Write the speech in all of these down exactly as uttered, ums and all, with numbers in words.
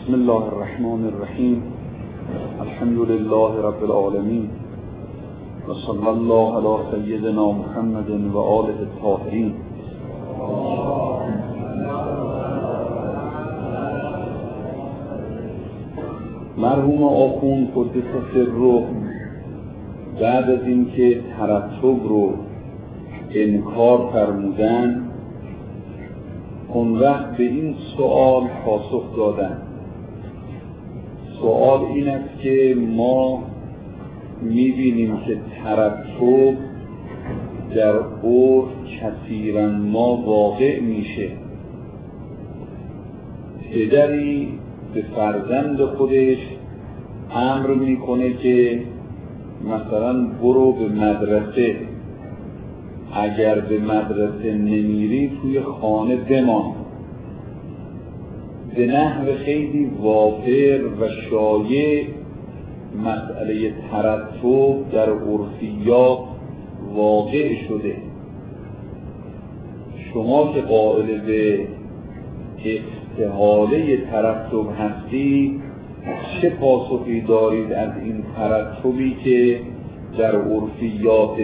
بسم الله الرحمن الرحیم. الحمد لله رب العالمین و صلی الله علی سیدنا محمد و آله الطاهرین. مرحوم آخوند قدس سره بعد از اینکه ترتب رو انکار فرمودن، اون وقت به این سوال پاسخ دادن. سوال این است که ما می‌بینیم که ترتب در عرف کثیراً ما واقع میشه. پدری به فرزند خودش امر میکنه که مثلا برو به مدرسه، اگر به مدرسه نمیری توی خانه بمان. به نحو خیلی وافر و شایع مسئله ترتب در عرفیات واقع شده. شما که قائل به استحاله ترتب هستید، چه پاسخی دارید از این ترتبی که در عرفیاته؟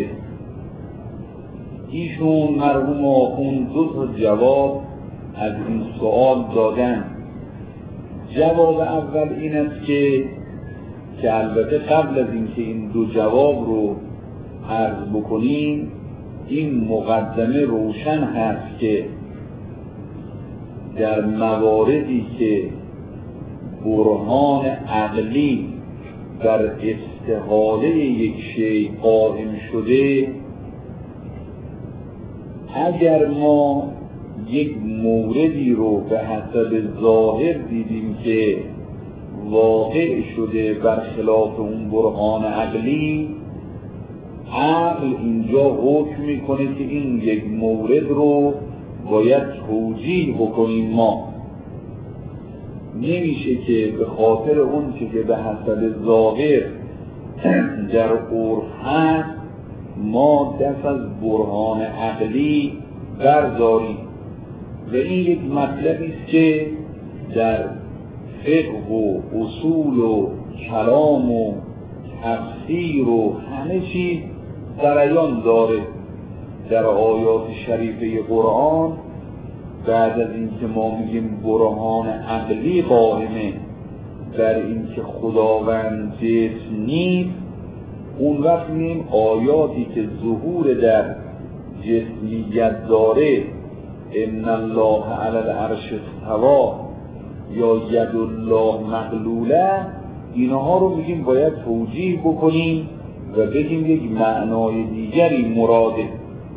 ایشون مرحوم آخوند دو تا جواب از این سوال دادن. جواب اول این است که که البته قبل از اینکه این دو جواب رو عرض بکنیم، این مقدمه روشن هست که در مواردی که برهان عقلی بر استحاله یک شیء قائم شده، اگر ما یک موردی رو به حسب ظاهر دیدیم که واقع شده برخلاف اون برهان عقلی، عقل اینجا حکم میکنه که این یک مورد رو باید توجیه بکنیم. ما نمیشه که به خاطر اون که به حسب ظاهر در عرف هست ما دست از برهان عقلی برداریم. و این یک مطلبی است که در فقه و اصول و کلام و تفسیر و همه چیز جریان داره. در آیات شریفه قرآن بعد از اینکه ما میگیم برهان عقلی قائمه در اینکه خداوند جسم نیست، اون وقت میگیم آیاتی که ظهور در جسمیت داره، ان الله علی العرش استوی یا ید الله مغلوله، اینها رو میگیم باید توجیه بکنیم و بگیم یک معنای دیگری مراده.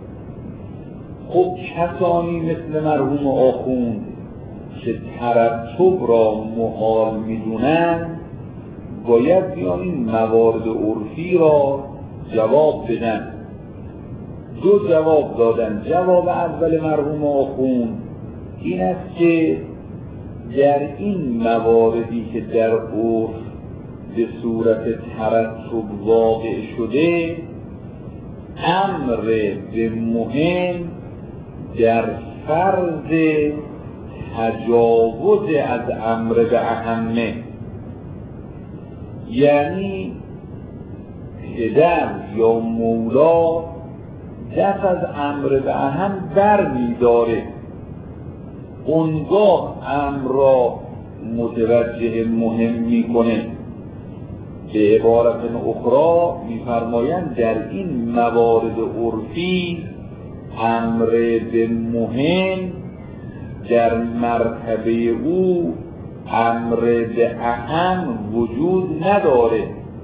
خب کسانی مثل مرحوم آخوند که ترتب را محال میدونن باید بیان این موارد عرفی را جواب بدن. دو جواب دادن. جواب اول مرحوم آخوند این است که در این مواردی که در عرف به صورت ترتب واقع شده، امر به مهم در فرض تجاوز از امر به اهمه، یعنی پدر یا مولا دست از امر به اهم بر می داره، اونگاه امر را متوجه مهم می کنه. به عبارت اخرى می فرمایند در این موارد عرفی امر به مهم در مرتبه او امر به اهم وجود نداره.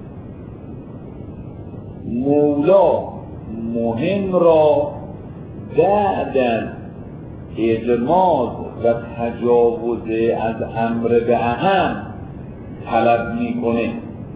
مولا مهم را بعد از اغماض و تجاوز از امر به اهم طلب میکنه.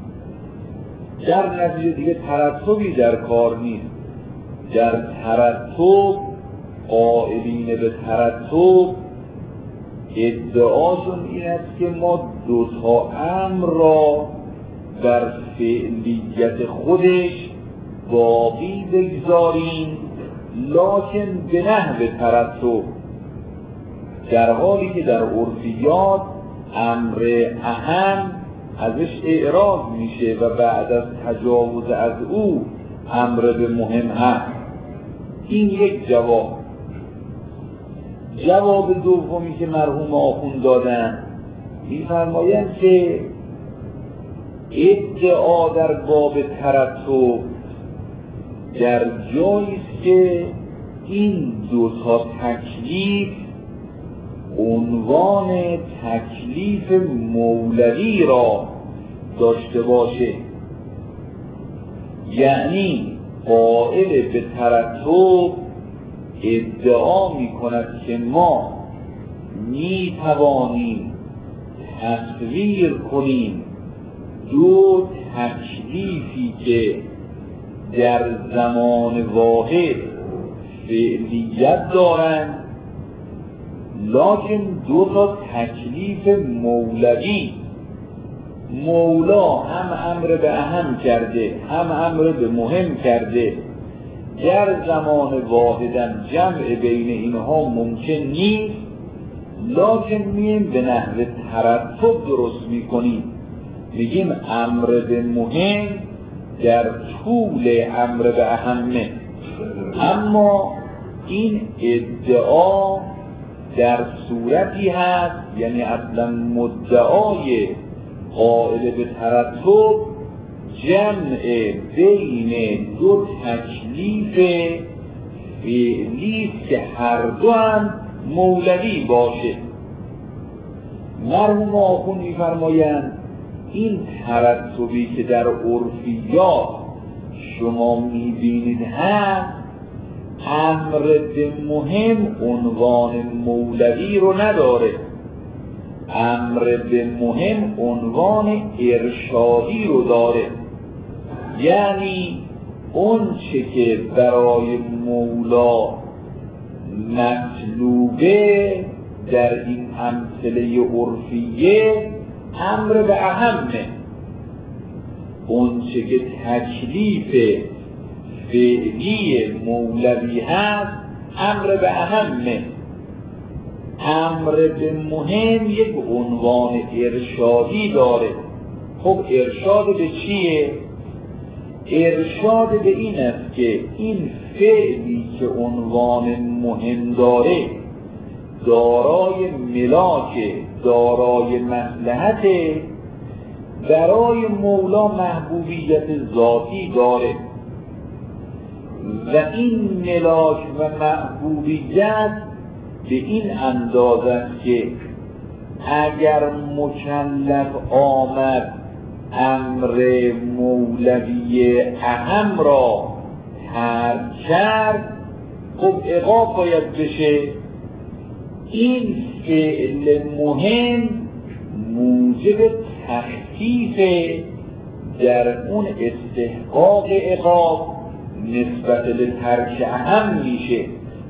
در نتیجه دیگه ترتبی در کار نیست. در ترتب قائلین به ترتب ادعاشون این است که ما دو تا امر را در فعلیت خودش باقی بگذاریم، لکن به نحو ترتب، در حالی که در عرفیات امر اهم ازش اعراض میشه و بعد از تجاوز از او امر به مهم هست. این یک جواب. جواب دومی که مرحوم آخوند دادن می‌فرمایند که ادعا در باب ترتب در جایی است که این دو تا تکلیف عنوان تکلیف مولوی را داشته باشه، یعنی قائل به ترتب ادعا می کند که ما می توانیم تصویر کنیم دو تکلیفی که در زمان واحد فعلیت دارند، لکن دو تا تکلیف مولوی، مولا هم امر به اهم کرده هم امر به مهم کرده، در زمان واحدن جمع بین اینها ممکن نیست، لکن میم به نحو ترتب درست میکنیم، میگیم امر به مهم در طول امر به اهمه. اما این ادعا در صورتی هست، یعنی اصلا مدعای قائل به ترتب جمع بین دو تکلیف فعلی که هر دو هم مولوی باشه. مرحوم آخوند می‌فرمایند این ترتبی که در عرفیات شما می‌بینید هست، امر به مهم عنوان مولوی رو نداره، امر به مهم عنوان ارشادی رو داره، یعنی اون چه که برای مولا مطلوبه در این امثله عرفیه امر به اهمه، اون چه که تکلیف فعلی مولوی هست امر به اهمه. امر به مهم یک عنوان ارشادی داره. خب ارشاد به چیه؟ ارشاد به این است که این فعلی که عنوان مهم داره دارای ملاک، دارای مصلحت، برای مولا محبوبیت ذاتی داره و این ملاک و محبوبیت به این اندازه است که اگر مکلف آمد امر مولوی اهم را ترک کرد، خب عقاب باید بشه. این فعل مهم موجب تخفیف در اون استحقاق عقاب نسبت به ترک اهم میشه.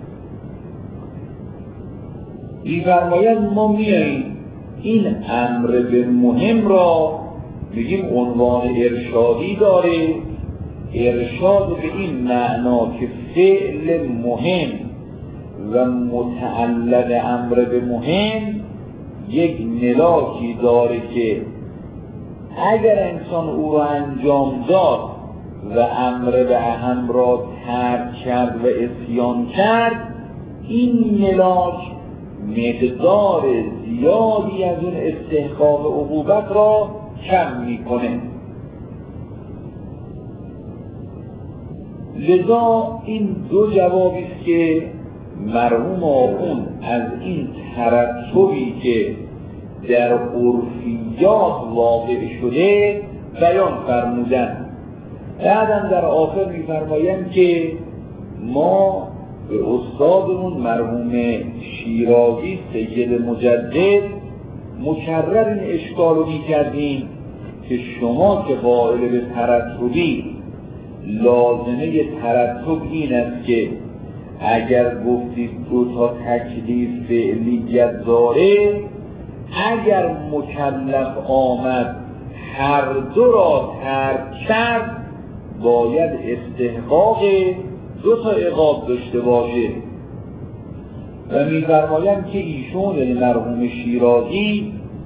می‌فرمایند ما میاییم این امر به مهم را بگیم عنوان ارشادی داره، ارشاد به این معنا که فعل مهم و متعلق امر به مهم یک ملاکی داره که اگر انسان او را انجام داد و امر به اهم را ترک کرد و عصیان کرد، این ملاک مقدار زیادی از اون استحقاق عقوبت را کم میکنه. لذا این دو جوابی است که مرحوم آخوند از این ترتبی که در عرفیات واقع شده بیان فرمودن. بعدم در آخر می‌فرمایند که ما به استادمون مرحوم شیرازی سید مجدد مکرر این اشکال رو می‌کردیم که شما که قائل به ترتبی، لازمه ترتب این است که اگر گفتید دو تا تکلیف فعلیت داره، اگر مکلف آمد هر دو را ترک کرد باید استحقاق دو تا عقاب داشته باشه. و می‌فرمایند که ایشون مرحوم شیرازی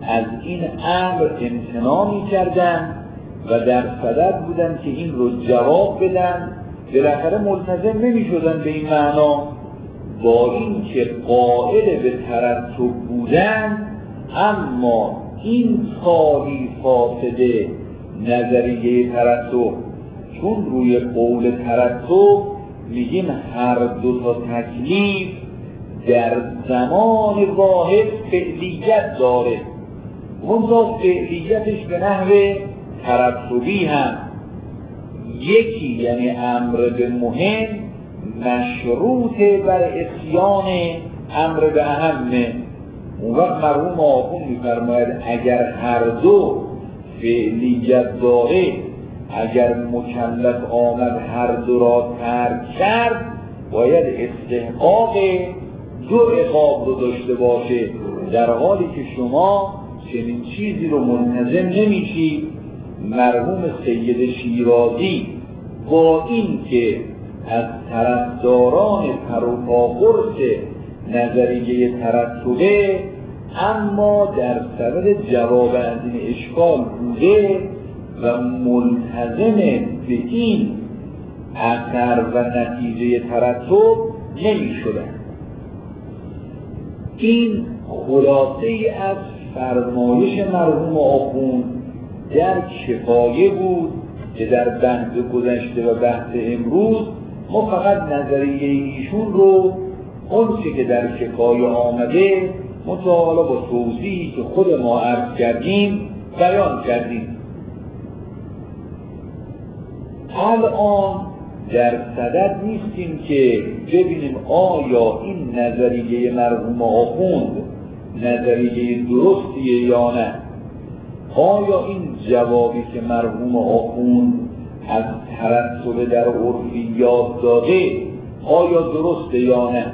از این امر امتناع می‌کردن و در صدد بودن که این رو جواب بدن. بالاخره ملتزم نمی‌شدن به این معنا، با این که قائل به ترتب بودن، اما این خالی فاسده نظریه ترتب، چون روی قول ترتب میگیم هر دو تا تکلیف در زمان واحد فعلیت داره، منطقه فعلیتش به نحو ترتبی هم یکی، یعنی امر به مهم مشروط بر اتیان امر به اهمه. اون وقت مرحوم آخوند می‌فرماید اگر هر دو فعلیت داره، اگر مکلف آمد هر دو را ترک کرد، باید استحقاق دو عقاب رو داشته باشه، در حالی که شما چنین چیزی رو منتظم نمیشید. مرحوم سید شیرازی با این که از طرفداران پروپاقرص نظریه ترتبه، اما در صدد جواب از این اشکال بوده و ملتزم به این اثر و نتیجه ترتب نمی شدن. این خلاصه از فرمایش مرحوم آخوند در کفایه بود که در بحث گذشته و بحث امروز ما فقط نظریه ایشون رو اون چه که در کفایه آمده متعالی با توضیحی که خود ما عرض کردیم بیان کردیم. الان در صدد نیستیم که ببینیم آیا این نظریه مرحوم آخوند نظریه درستیه یا نه، آیا این جوابی که مرحوم آخوند از ترتب در عرفیات داده آیا درسته یا نه.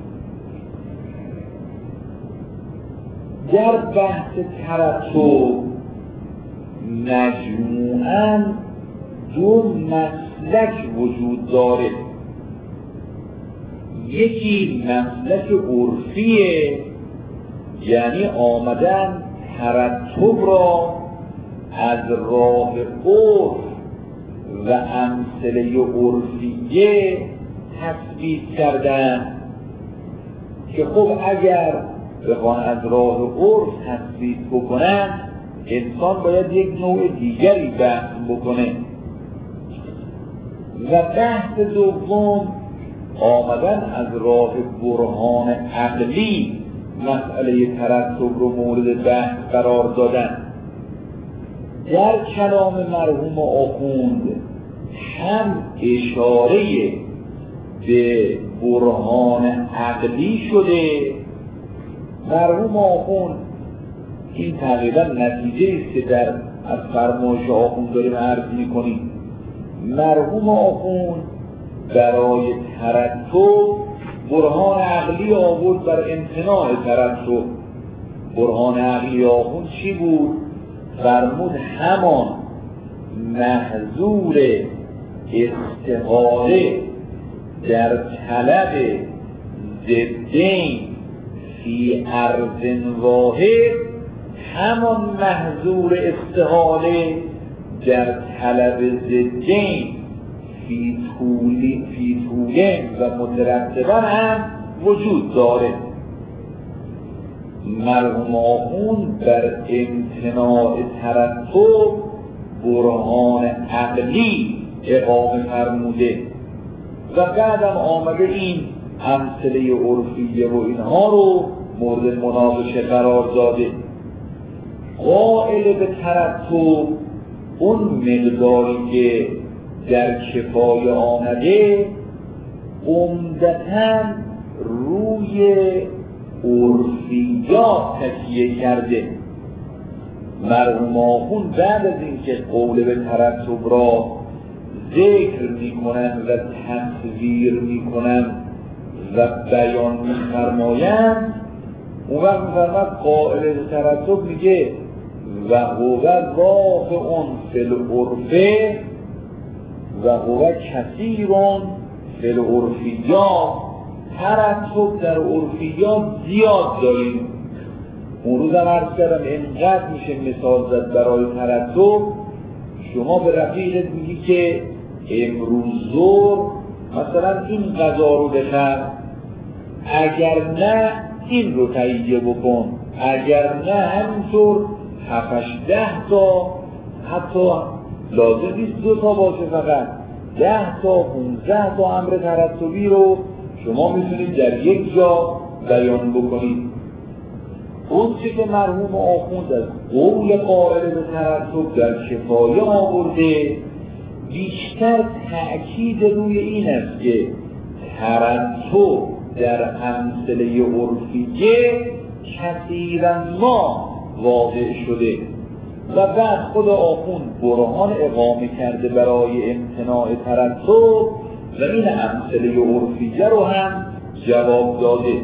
در بحث ترتب مجموعاً دو مسلک وجود داره. یکی مسلک عرفیه، یعنی آمدن ترتب را از راه عرف و امثله عرفیه تثبیت کردن که خب اگر بخوان از راه عرف تثبیت بکنن، انسان باید یک نوع دیگری بحث بکنه. و بحث دوم آمدن از راه برهان عقلی مسئله ترتب رو مورد بحث قرار دادن. در کلام مرحوم آخوند هم اشاره به برهان عقلی شده. مرحوم آخوند این تقریبا نتیجه است که در از فرمایش آخوند داریم عرض میکنیم. مرحوم آخوند برای ترتب برهان عقلی آورد بر امتناع ترتب. برهان عقلی آخوند چی بود؟ فرمود همان محظور استحاله در طلب ضدین فی ارض واحد، همان محظور استحاله در طلب ضدین فی طولی فی طولین و مترتبا هم وجود داره. مرحوم آخوند بر امتناع ترتب برهان عقلی اقامه فرموده و بعدم آمده این امثله عرفیه و اینها رو مورد مناقشه قرار داده. قائل به ترتب اون مقداری که در کفایه آمده عمدتاً روی عرفیات تکیه کرده. مرحوم آخوند بعد از اینکه قول به ترتب را ذکر میکنن و تصویر میکنن و بیان میفرمایند، اون وقت میفرماید قائل به ترتب میگه و هو واقع فی العرف و هو کثیر فی العرفیات. ترتب در عرفیات زیاد داریم اون روز هم عرض کردم اینقدر میشه مثال زد برای ترتب. شما به رفیقت میگی که امروز ظهر مثلا این غذا رو بخر، اگر نه این رو تهیه بکن، اگر نه همینطور هفتش ده تا، حتی لازم نیست دو تا باشه، فقط ده تا پونزده تا امر ترتبی رو شما میتونید در یک جا بیان بکنید. اون چه که مرحوم آخوند از قول قائل به ترتب در کفایه آورده، بیشتر تأکید روی این است که ترتب در امثله عرفیه کثیراً ما واقع شده و بعد خود آخوند برهان اقامه کرده برای امتناع ترتب و این امثله عرفیه رو هم جواب داده.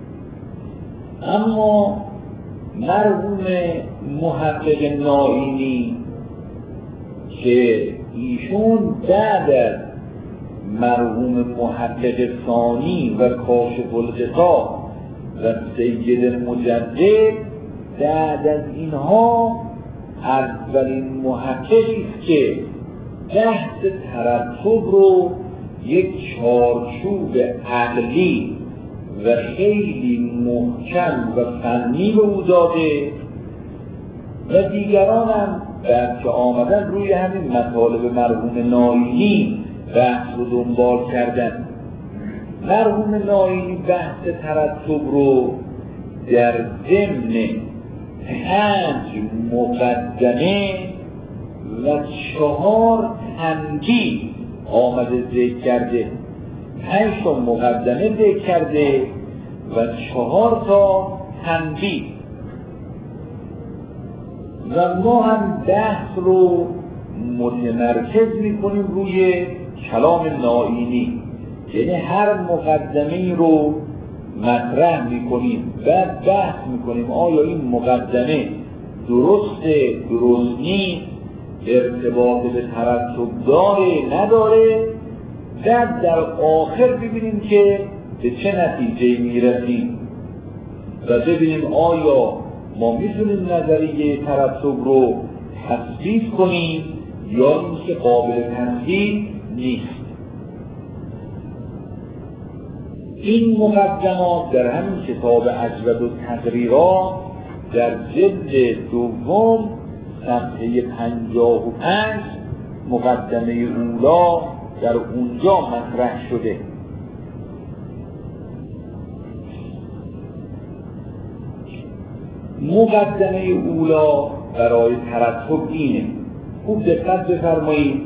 اما مرحوم محقق نائینی که ایشون بعد از مرحوم محقق ثانی و کاشف الغطا و سید مجدد بعد از اینها اولین محققی است که بحث ترتب رو یک چارچوب عقلی و خیلی محکم و فنی به او داده و دیگران هم بعد که آمدن روی همین مطالب مرحوم نائینی بحث رو دنبال کردن. مرحوم نائینی بحث ترتب رو در ضمن پنج مقدمه و چهار تنبیه آمده ذکر کرده. پنج تا مقدمه ذکر کرده و چهار تا تنبیه و ما هم بحث رو متمرکز میکنیم روی کلام نائینی، یعنی هر مقدمه رو مطرح میکنیم، بعد بحث میکنیم آیا این مقدمه درسته، درست نیست، ارتباط به ترتب داره، نداره، بعد در آخر ببینیم که به چه نتیجه میرسیم و ببینیم آیا ما میتونیم نظریه ترتب رو تثبیت کنیم یا اینکه قابل تثبیت نیست. این مقدمات در همین کتاب اجود التقریرات در جلد دوم صفحه پنجاه و پنج مقدمه اولا در اونجا مطرح شده. مقدمه اولا برای ترتب اینه، خوب دقت بفرمایید.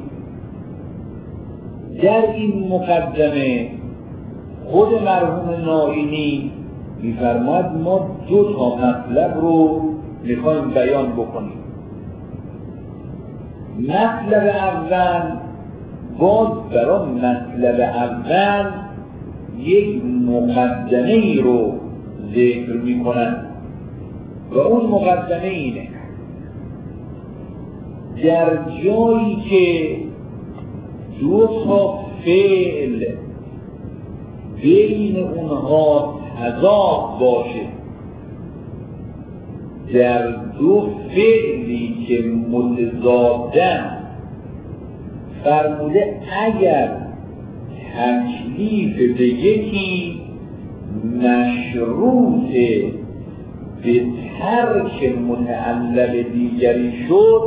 در این مقدمه خود مرحوم نائینی میفرماید ما دو تا مطلب رو میخوایم بیان بکنیم. مطلب اول، باز برای مطلب اول یک مقدمه ای رو ذکر میکنن و اون مقدمه اینه: در جایی که دو تا فعل بین اونها تضاد باشه، در دو فعلی که متضادن، فرموده اگر تکلیف به یکی مشروط به ترک متعلق دیگری شد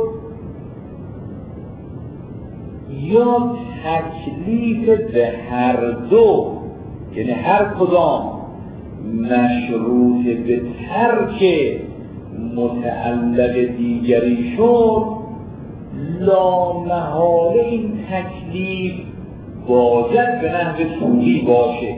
یا تکلیف به هر دو، یعنی هر کدام مشروط به ترک متعلق دیگری شد، لامحاله این تکلیف باید به نحو طولی باشه.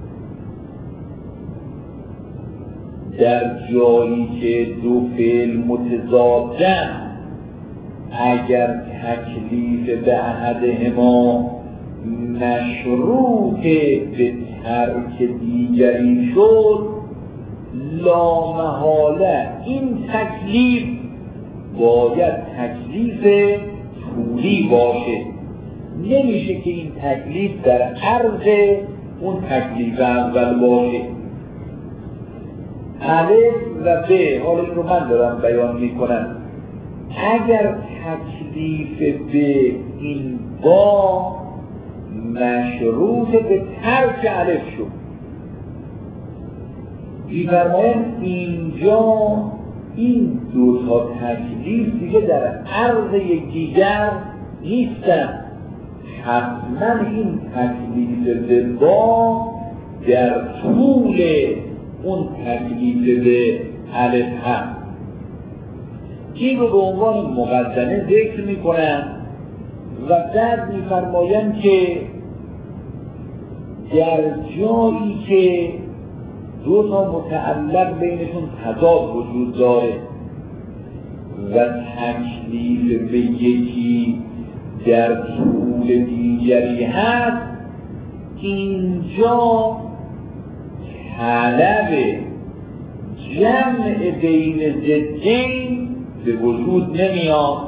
در جایی که دو فعل متضادن، اگر تکلیف به احدهما مشروط به ترک دیگری شد، لامحاله این تکلیف باید تکلیف طولی باشه. نمیشه که این تکلیف در عرض اون تکلیف اول باشه. الف و ب، حالا این رو من دارم بیان میکنم، اگر تکلیف به این با مشروط به ترک الف شد، می‌فرمایند اینجا این دو تا تکلیف دیگه در عرض یکدیگر نیستن، حتما این تکلیف به با در طول اون تکلیف به الف هم. این رو به عنوان مقدمه ذکر میکنن و بعد میفرمایند که در جایی که دو تا متعلق بینشون تضاد وجود داره و تکلیف به یکی در طول دیگری هست، اینجا طلب جمع بین ضدین به وجود نمیاد.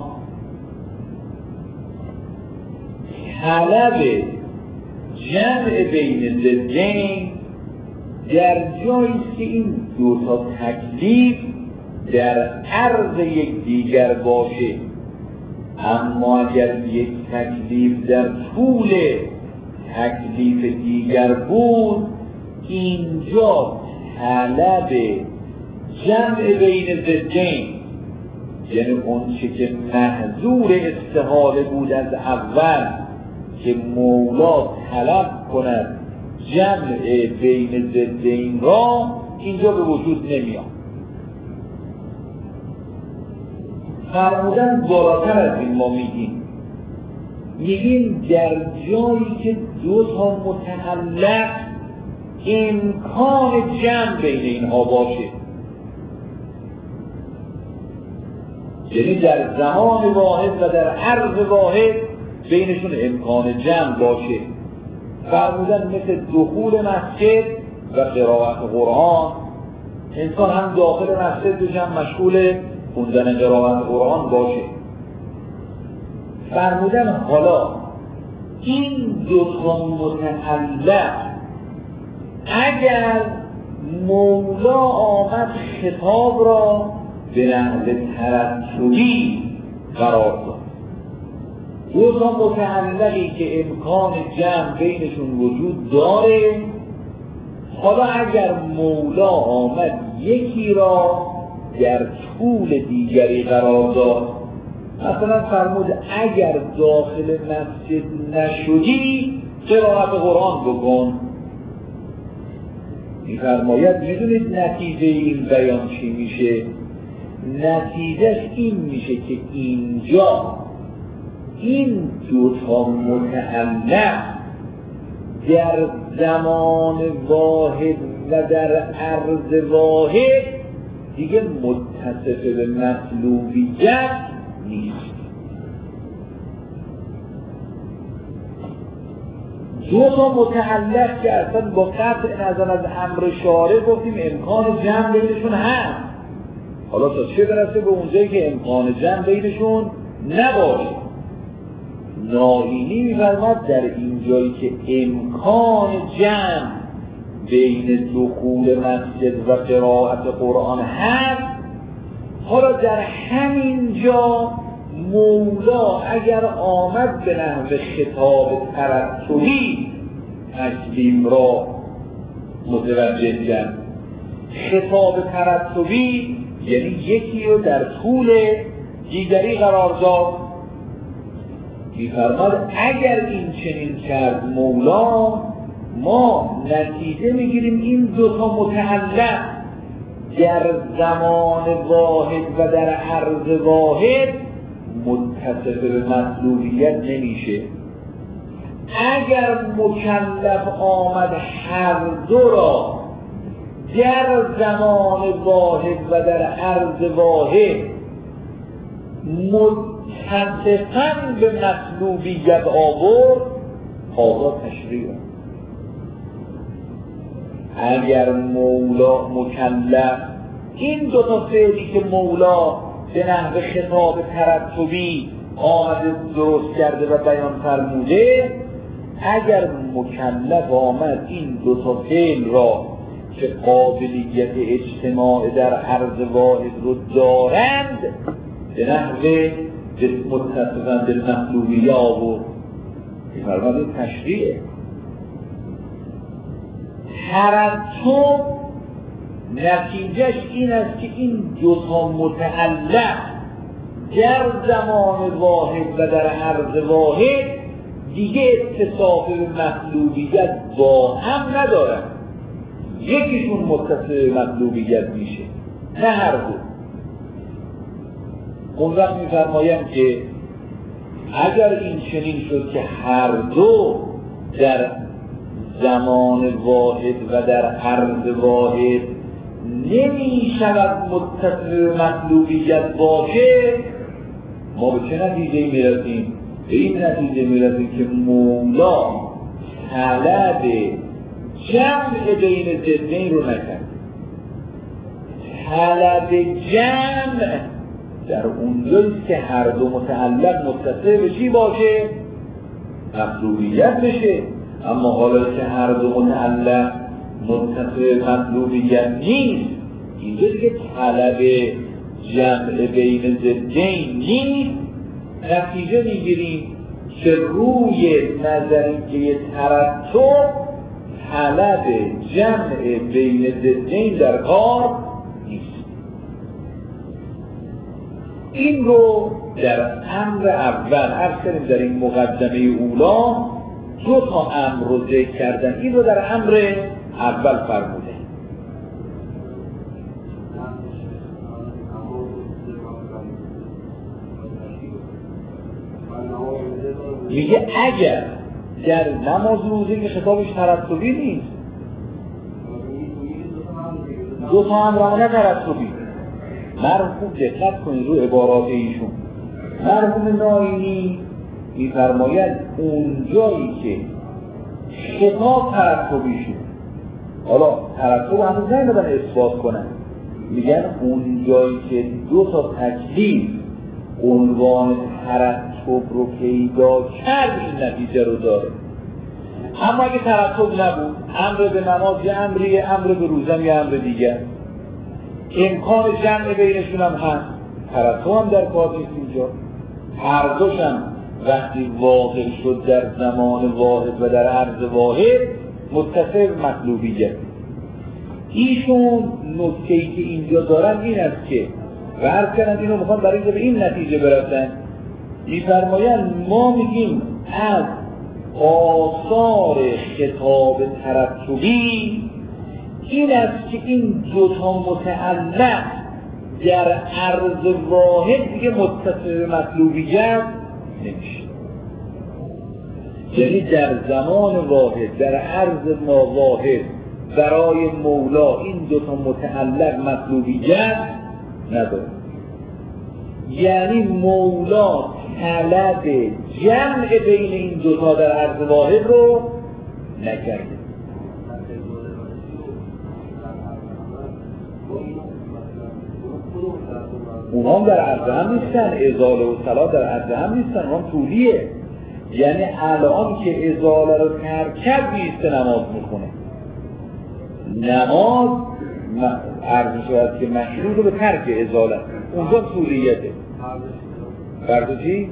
طلب جمع بین ضدین در جایی که این دو تا تکلیف در عرض یک دیگر باشه، اما اگر یک تکلیف در طول تکلیف دیگر بود، اینجا طلب جمع بین ضدین، یعنی اون چه که محظور استحاله بود از اول که مولا طلب کند جمع بین ضدین را، اینجا به وجود نمیاد. فرمودن بالاتر از این ما میگیم میگیم در جایی که دو تا متعلق امکان جمع بین اینها باشه، یعنی در زمان واحد و در عرض واحد بینشون امکان جمع باشه. فرمودن مثل دخول مسجد و قرائت قرآن، انسان هم داخل مسجد بشه هم مشغول خوندن قرائت قرآن باشه. فرمودن حالا این دو تا متعلق اگر مولا آمد خطاب را به نحو ترتبی قرار داد، دو تا متعلقی که امکان جمع بینشون وجود داره، حالا اگر مولا آمد یکی را در طول دیگری قرار داد، مثلا فرمود اگر داخل مسجد نشدی قرائت قرآن بکن، می‌فرماید میدونید نتیجه این بیان چی میشه؟ نتیجهش این میشه که اینجا این دو تا متعلق در زمان واحد و در عرض واحد دیگه متصف به مطلوبیت نیست. دو تا متعلق که اصلا با قطع نظر از امر شارع گفتیم امکان جمع بینشون هست، حالا تا چه برسه به اونجایی که امکان جمع بینشون نباشه. نائینی می‌فرماد در این جایی که امکان جمع بین دخول مسجد و قرائت قرآن هست، حالا در همین جا مولا اگر آمد به نحو خطاب ترتبی تکلیف را متوجه کرد. خطاب ترتبی یعنی یکی رو در طول دیگری قرار داد. می‌فرماد اگر این چنین کرد مولا، ما نتیجه میگیریم این دو تا متعلق در زمان واحد و در عرض واحد متصف به مطلوبیت نمیشه. اگر مکلف آمد هر دو را در زمان واحد و در عرض واحد متصفاً به مطلوبیت آورد، هذا تشریع. اگر مولا مکلف این دو تا فعلی که مولا به نحو خطاب ترتبی آمده درست کرده و بیان فرموده، اگر مکلف آمد این دو تا فعل را که قابلیت اجتماع در عرض واحد رو دارند به نحوه متصفاً بالمطلوبیه آورد. این فرمانده تشریعه. ترتب نتیجهش این است که این دو تا متعلق در زمان واحد و در عرض واحد دیگه اتصاف به مطلوبیت با هم ندارن. یکیشون متصف به مطلوبیت میشه، نه هر دو. اون وقت میفرمایم که اگر این چنین شد که هر دو در زمان واحد و در عرض واحد نمی شود متصف به مطلوبیت باشه، ما به چه نتیجه میرسیم؟ به این نتیجه میرسیم که مولا طلب جمع بین ضدین رو نکرد. طلب جمع در اونجاییست که هر دو متعلق متصف به چی باشه؟ مطلوبیت بشه. اما حالا که هر دو متعلق متصف به مطلوبیت نیست، اینجا دیگه طلب جمع بین ضدین نیست. نتیجه میگیریم که روی نظریه ترتب طلب جمع بین ضدین در کار نیست. این رو در امر اول عرض کردیم، در این مقدمه اولا دو تا امر رو ذکر کردن. این رو در امر اول فرموده. میگه اگر در نماز روزه که خطابش ترتبی نیست، دو تا امرانه ترتبی. مرحوم دقت کنید رو عبارات ایشون. مرحوم ناینی میفرماید اون جایی که خطاب ترتبی شد، حالا ترتب هنوز نمیدن اثبات کنن، میگن اون جایی که دو تا تکلیف عنوان ترتب رو پیدا کرد این نتیجه رو داره. اما اگه ترتب نبود، امر به نماز یه امریه، امر به روزه یه امر دیگه، امکان جمع بینشون هم هست، ترتب هم در کار نیست اینجا. هر دوشم وقتی واقع شد در زمان واحد و در عرض واحد متصف مطلوبیت. ایشون نکته‌ای که اینجا دارن این است که و عرض کردن اینو میخوان برای به این نتیجه برسن. میفرمایند ما میگیم از آثار خطاب ترتبی این است که این دوتا متعلق در عرض واحد دیگه متصف به مطلوبیت نمیشه. یعنی در زمان واحد در عرض ما واحد برای مولا این دوتا متعلق مطلوبیت نداره. یعنی مولا طلب جمع بین این دوتا در عرض واحد رو نکرده. اونها در عرض هم نیستن، ازاله و صلاة در عرض هم نیستن، اونها طولیه. یعنی الان که ازاله رو ترک کرد بیسته نماز میخونه. نماز عرض شود که مشروط رو به ترک ازاله، اونجا طولیته. فرض چی؟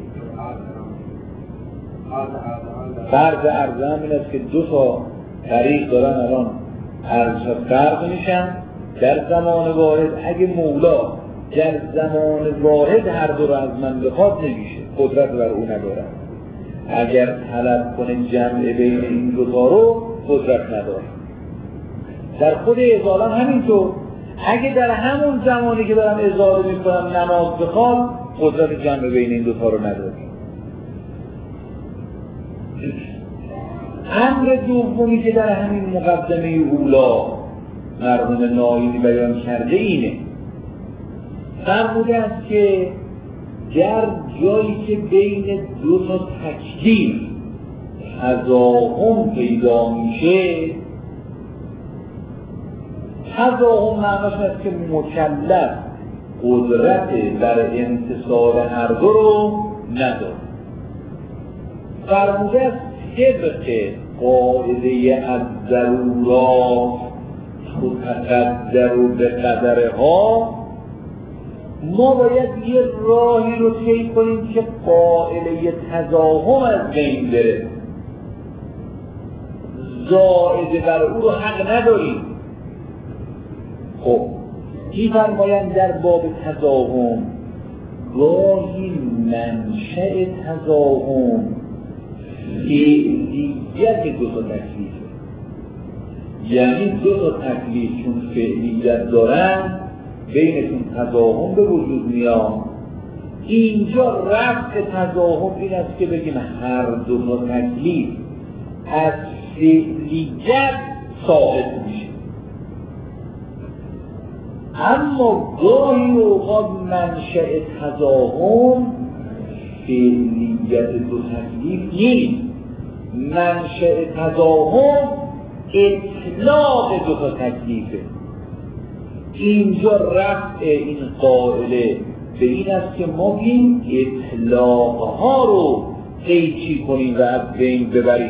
فرض عرض هم این است که دو تا طریق دارن الان عرض شد فرق میشن در زمان واحد. اگه مولا در زمان واحد هر دو رو از من بخواد نمیشه، قدرت بر او نداره. اگر طلب کنه جمع بین این دو تا رو قدرت نداره. در خود ازاله همینطور، اگه در همون زمانی که دارم ازاله میکنم نماز بخواد قدرت جمع بین این دو تا رو نداره. امر دومی که در همین مقدمه اولا مرحوم ناینی بیان کرده اینه، فرموده است که در جایی که بین دو تا تکلیف تضاهم پیدا میشه، تضاهم معناش است که مکلف قدرت بر امتصال هر دو رو نداره. فرموده است طبق قاعده از ضرورات تقدر و به قدره ها، ما باید یه راهی رو طی کنیم که قاعده تضاهم از بین بره. زائد بر او رو حق نداریم. خب کی فرمایند در باب تضاهم گاهی منشأ تضاهم فعلیت دو تا تکلیفه، یعنی دو تا تکلیف چون فعلیت دارن بینشون تضاهم به وجود میاد. اینجا رفع تضاهم این است که بگیم هر دو تا تکلیف از فعلیت ساقط میشه. اما گاهی اوقات منشأ تضاهم فعلیت دو تکلیف نیست، منشأ تضاهم اطلاق دو تا تکلیفه. اینجا رفع این قائله به این است که ما این اطلاق ها رو قیچی کنیم و از بین ببریم.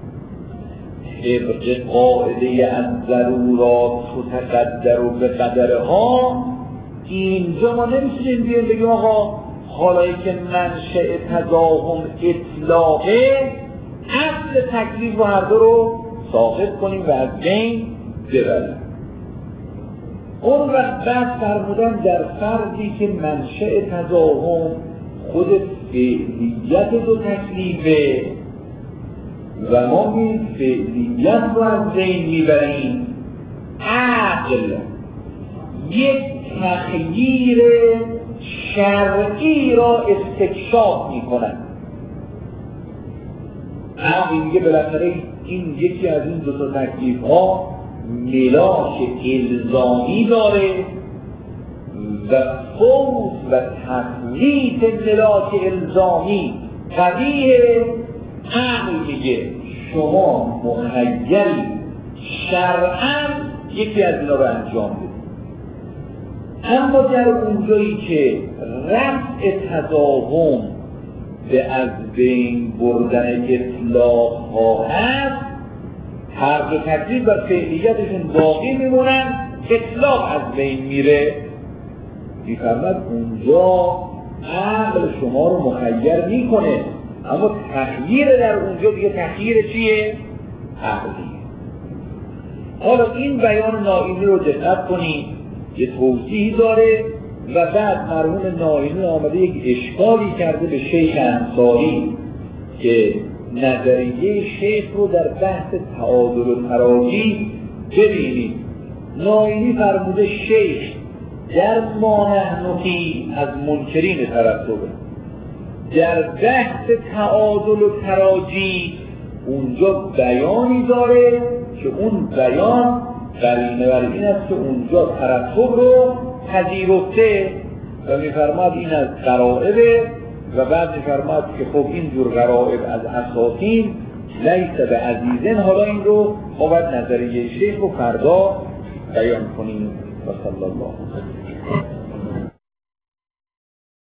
طبق قاعده از ضرورات و تقدر و به قدره ها، اینجا ما نمیتونیم بیایم بگیم آقا حالایی که منشأ تضاهم اطلاقه، اصل تکلیف و هر دو رو ساقط کنیم و از بین ببریم. اون وقت بعد فرمودن در فردی که منشأ تضاهم خود فعلیت دو تکلیفه و ما این فعلیت رو از بین میبریم، عقل یک تغییر شرعی را استکشاف میکنن. عقل میگه بالاخره این یکی از این دو تا تکلیف ها ملاک الزامی داره و فوت و تفویت ملاک الزامی قویه. عقل میگه شما مخیری شرعاً یکی از اینا رو انجام بدید. اما در اونجایی که رفع تضاهم به از بین بردن اطلاق ها هست، هر دو تکلیف بر فعلیتشون باقی میمونن، اطلاق از بین میره، میفرمد اونجا عقل شما رو مخیر میکنه، اما تغییر در اونجا دیگه تغییر چیه؟ عقلی. حالا این بیان نائینی رو دقت کنید، یه توضیحی داره و بعد مرحوم نائینی آمده یک اشکالی کرده به شیخ انصاری که نظریه شیخ رو در بحث تعادل و تراجی ببینید. نائینی فرموده شیخ در ما نحن فی از منکرین ترتبه، در بحث تعادل و تراجی اونجا بیانی داره که اون بیان قرینه بر این است که اونجا ترتب رو پذیرفته و میفرماد این از غرائبه و بعد میفرماد که خب این جور غرائب از اساطین لیس به عزیزن. حالا این رو ما باید نظریه شیخ رو فردا بیان کنیم. و صلی الله علیه و